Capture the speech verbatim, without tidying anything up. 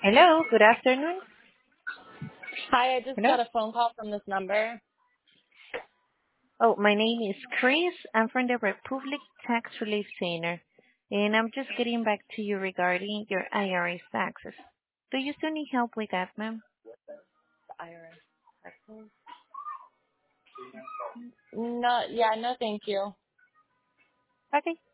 Hello, good afternoon. Hi, I just Hello. got a phone call from this number. Oh, my name is Chris. I'm from the Republic Tax Relief Center, and I'm just getting back to you regarding your I R S taxes. Do you still need help with that, ma'am? The I R S. Texas? No, yeah, no, thank you. Okay.